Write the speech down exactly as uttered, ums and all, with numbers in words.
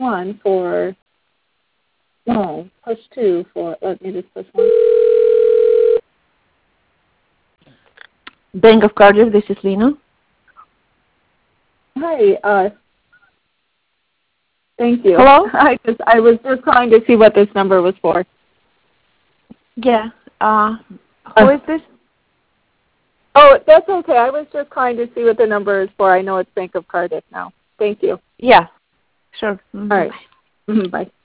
one for, no, push two for, let me just push one. Bank of Cardiff, this is Lena. Hi, uh, thank you. Hello? I just, I was just trying to see what this number was for. Yeah. Uh, who Uh, is this? Oh, that's okay. I was just trying to see what the number is for. I know it's Bank of Cardiff now. Thank you. Yeah. Sure. Mm-hmm. All right. Mm-hmm. Bye.